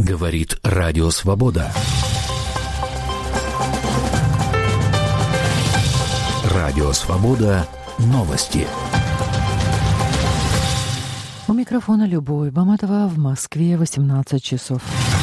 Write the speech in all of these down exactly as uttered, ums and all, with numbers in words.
Говорит Радио Свобода. Радио Свобода. Новости. У микрофона Любовь Баматова, в Москве восемнадцать часов.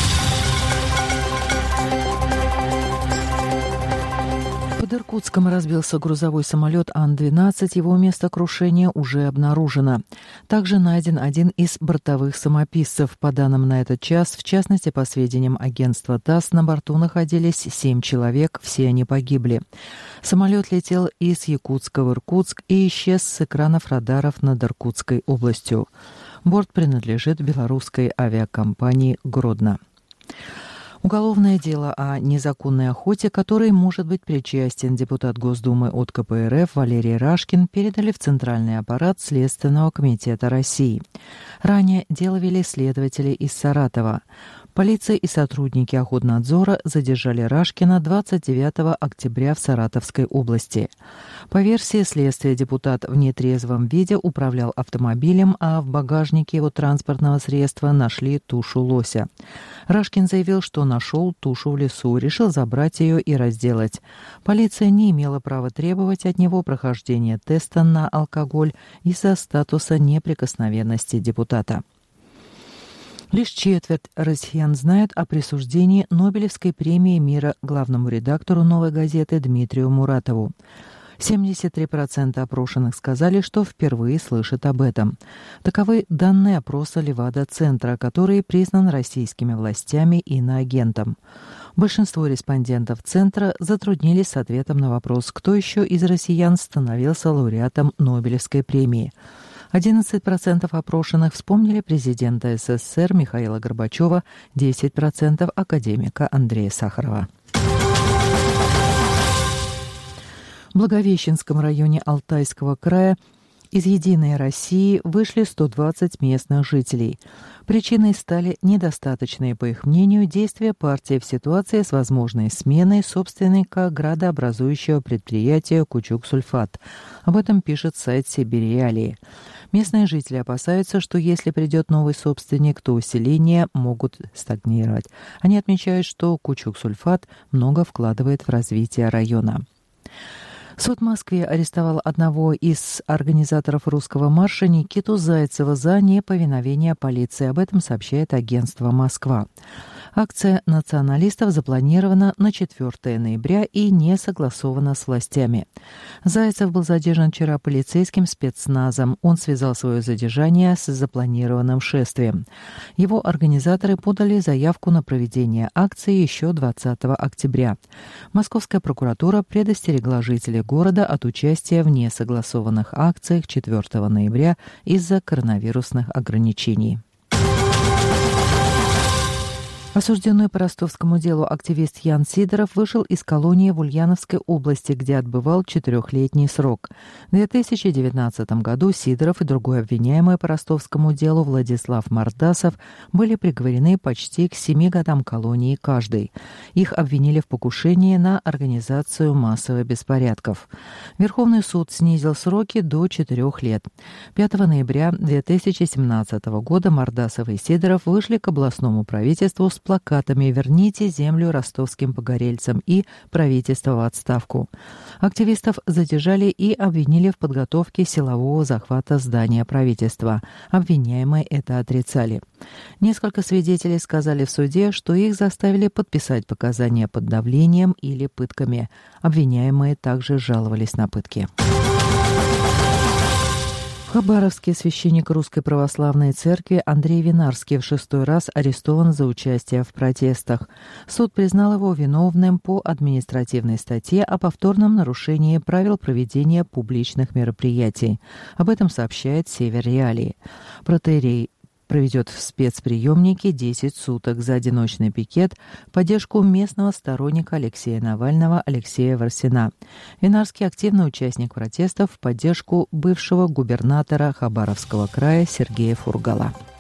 Под Иркутском разбился грузовой самолет Ан двенадцать, его место крушения уже обнаружено. Также найден один из бортовых самописцев. По данным на этот час, в частности, по сведениям агентства ТАСС, на борту находились семь человек, все они погибли. Самолет летел из Якутска в Иркутск и исчез с экранов радаров над Иркутской областью. Борт принадлежит белорусской авиакомпании «Гродно». Уголовное дело о незаконной охоте, которой может быть причастен депутат Госдумы от ка пэ эр эф Валерий Рашкин, передали в Центральный аппарат Следственного комитета России. Ранее дело вели следователи из Саратова. Полиция и сотрудники Охотнадзора задержали Рашкина двадцать девятого октября в Саратовской области. По версии следствия, депутат в нетрезвом виде управлял автомобилем, а в багажнике его транспортного средства нашли тушу лося. Рашкин заявил, что нашел тушу в лесу, решил забрать ее и разделать. Полиция не имела права требовать от него прохождения теста на алкоголь из-за статуса неприкосновенности депутата. Лишь четверть россиян знают о присуждении Нобелевской премии мира главному редактору «Новой газеты» Дмитрию Муратову. семьдесят три процента опрошенных сказали, что впервые слышат об этом. Таковы данные опроса Левада-центра, который признан российскими властями иноагентом. Большинство респондентов центра затруднились с ответом на вопрос, кто еще из россиян становился лауреатом Нобелевской премии. одиннадцать процентов опрошенных вспомнили президента эс эс эс эр Михаила Горбачева, десять процентов академика Андрея Сахарова. В Благовещенском районе Алтайского края из «Единой России» вышли сто двадцать местных жителей. Причиной стали недостаточные, по их мнению, действия партии в ситуации с возможной сменой собственника градообразующего предприятия «Кучук-Сульфат». Об этом пишет сайт «Сибирь-Реалии». Местные жители опасаются, что если придет новый собственник, то усиления могут стагнировать. Они отмечают, что «Кучук-Сульфат» много вкладывает в развитие района. Суд в Москве арестовал одного из организаторов русского марша Никиту Зайцева за неповиновение полиции. Об этом сообщает агентство «Москва». Акция националистов запланирована на четвёртого ноября и не согласована с властями. Зайцев был задержан вчера полицейским спецназом. Он связал свое задержание с запланированным шествием. Его организаторы подали заявку на проведение акции еще двадцатого октября. Московская прокуратура предостерегла жителей города от участия в несогласованных акциях четвёртого ноября из-за коронавирусных ограничений. Осужденный по ростовскому делу активист Ян Сидоров вышел из колонии в Ульяновской области, где отбывал четырехлетний срок. В две тысячи девятнадцатом году Сидоров и другой обвиняемый по ростовскому делу Владислав Мордасов были приговорены почти к семи годам колонии каждый. Их обвинили в покушении на организацию массовых беспорядков. Верховный суд снизил сроки до четырех лет. пятого ноября две тысячи семнадцатого года Мордасов и Сидоров вышли к областному правительству с плакатами «Верните землю ростовским погорельцам» и «Правительство в отставку». Активистов задержали и обвинили в подготовке силового захвата здания правительства. Обвиняемые это отрицали. Несколько свидетелей сказали в суде, что их заставили подписать показания под давлением или пытками. Обвиняемые также жаловались на пытки. В Хабаровске священник Русской Православной Церкви Андрей Винарский в шестой раз арестован за участие в протестах. Суд признал его виновным по административной статье о повторном нарушении правил проведения публичных мероприятий. Об этом сообщает Север-Реалии. Протоиерей проведет в спецприемнике десять суток за одиночный пикет в поддержку местного сторонника Алексея Навального Алексея Варсина. Винарский активный участник протестов в поддержку бывшего губернатора Хабаровского края Сергея Фургала.